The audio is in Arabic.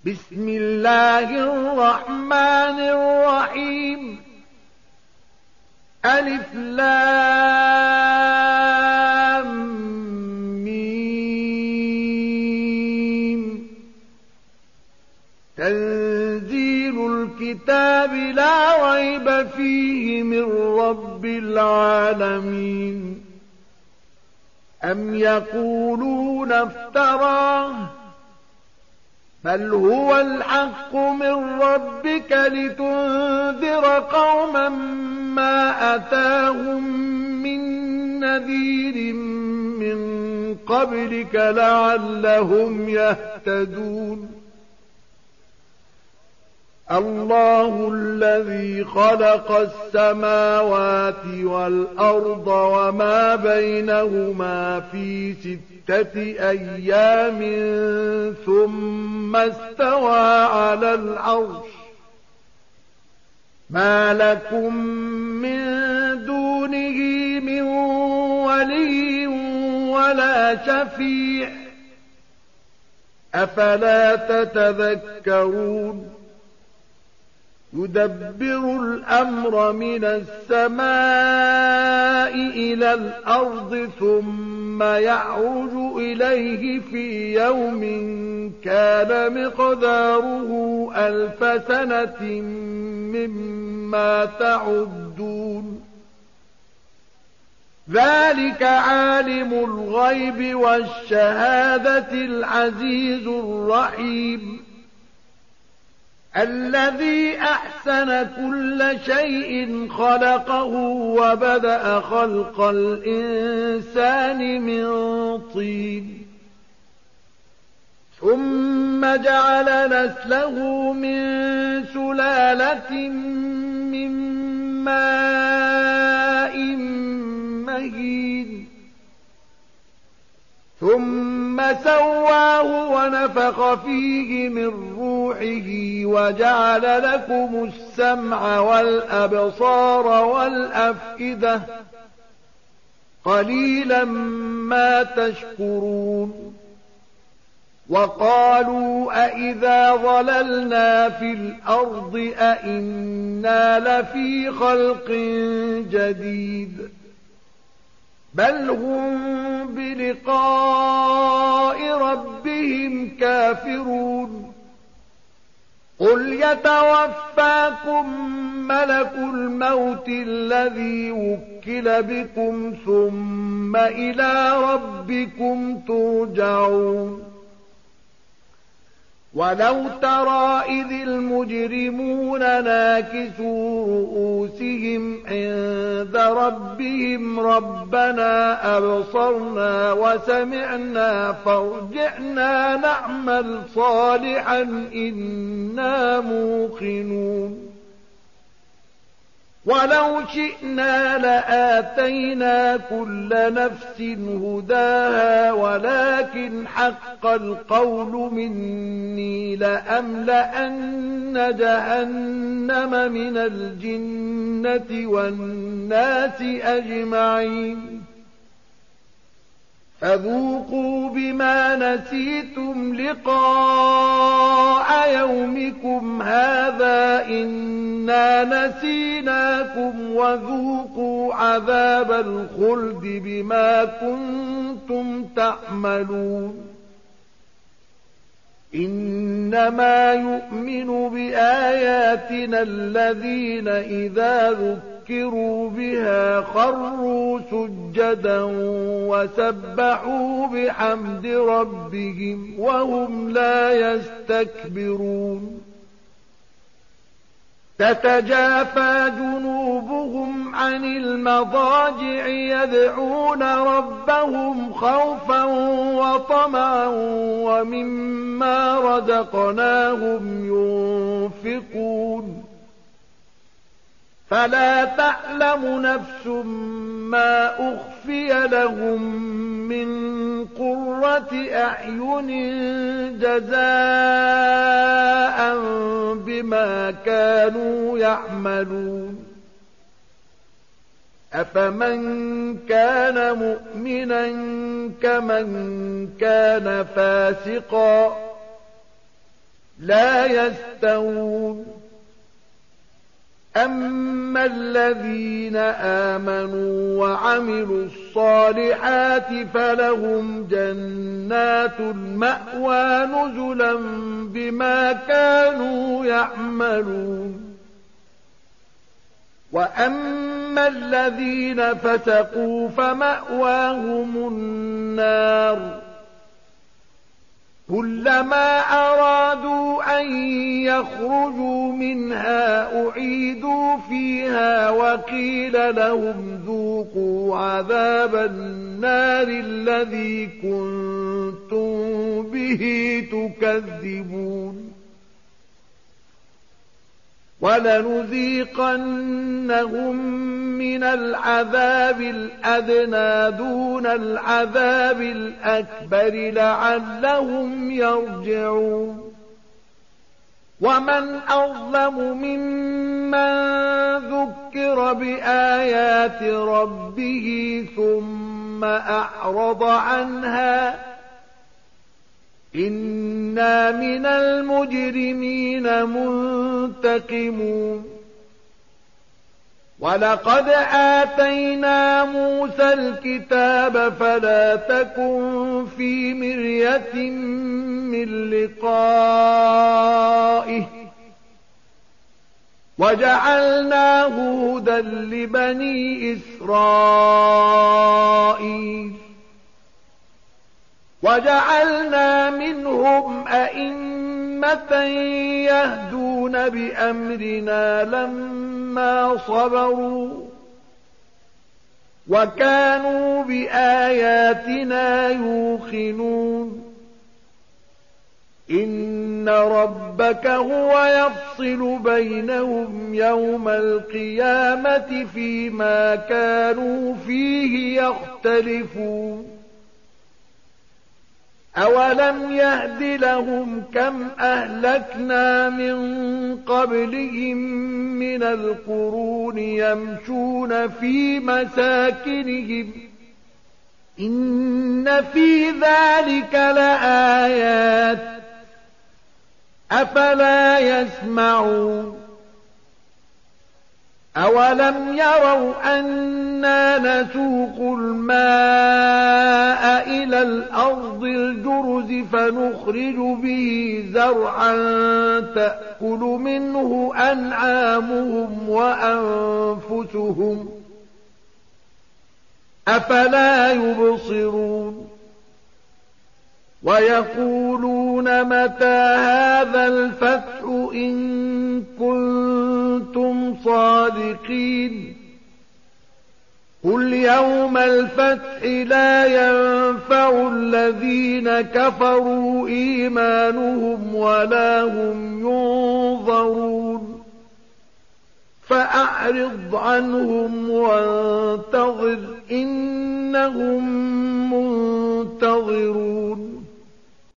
بسم الله الرحمن الرحيم. ألف لام ميم. تنزيل الكتاب لا ريب فيه من رب العالمين. أم يقولون افتراه بل هو الحق من ربك لتنذر قوما ما أتاهم من نذير من قبلك لعلهم يهتدون. الله الذي خلق السماوات والأرض وما بينهما في 6 أيام ثم استوى على العرش. ما لكم من دونه من ولي ولا شفيع أفلا تتذكرون. يدبر الأمر من السماء إلى الأرض ثم يعرج إليه في يوم كان مقداره 1000 سنة مما تعدون. ذلك عالم الغيب والشهادة العزيز الرحيم الذي أحسن كل شيء خلقه وبدأ خلق الإنسان من طين ثم جعل نسله من سلالة من ماء مهين ثم سواه ونفخ فيه من روحه وجعل لكم السمع والأبصار والأفئدة قليلا ما تشكرون. وقالوا أئذا ضللنا في الأرض أئنا لفي خلق جديد بل هم بلقاء ربهم كافرون. قل يتوفاكم ملك الموت الذي وكل بكم ثم إلى ربكم ترجعون. ولو ترى إذ المجرمون ناكسوا رؤوسهم عند ربهم ربنا أبصرنا وسمعنا فارجعنا نعمل صالحا إنا موقنون. ولو شئنا لآتينا كل نفس هداها ولكن حق القول مني لأملأن جهنم من الجنة والناس أجمعين. فذوقوا بما نسيتم لقاء يومكم هذا إنا نسيناكم وذوقوا عذاب الخلد بما كنتم تعملون. إنما يؤمن بآياتنا الذين إذا ذكروا بها خروا سجدا وسبحوا بحمد ربهم وهم لا يستكبرون. تتجافى جنوبهم عن المضاجع يدعون ربهم خوفا وطمعا ومما رزقناهم ينفقون. فلا تعلم نفس ما أخفي لهم من قرة أعين جزاء بما كانوا يعملون. أفمن كان مؤمنا كمن كان فاسقا لا يستوون أما الذين آمنوا وعملوا الصالحات فلهم جنات المأوى نزلا بما كانوا يعملون وأما الذين فسقوا فمأواهم النار كلما أرادوا أن يخرجوا منها أعيدوا فيها وقيل لهم ذوقوا عذاب النار الذي كنتم به تكذبون ولنذيقنهم من العذاب الأدنى دون العذاب الأكبر لعلهم يرجعون ومن أظلم ممن ذكر بآيات ربه ثم أعرض عنها إنا من المجرمين منتقمون ولقد آتينا موسى الكتاب فلا تكن في مرية من لقائه وجعلناه هدى لبني إسرائيل وجعلنا منهم أئمة يهدون بأمرنا لما صبروا وكانوا بآياتنا يوقنون إن ربك هو يفصل بينهم يوم القيامة فيما كانوا فيه يختلفون أولم يهد لهم كم أهلكنا من قبلهم من القرون يمشون في مساكنهم إن في ذلك لآيات أفلا يسمعون أولم يروا أنا نسوق الماء إلى الأرض الجرز فنخرج به زرعا تأكل منه أنعامهم وأنفسهم أفلا يبصرون ويقولون متى هذا الفتح إن كنتم صادقين قل يوم الفتح لا ينفع الذين كفروا إيمانهم ولا هم ينظرون فأعرض عنهم وانتظر إنهم منتظرون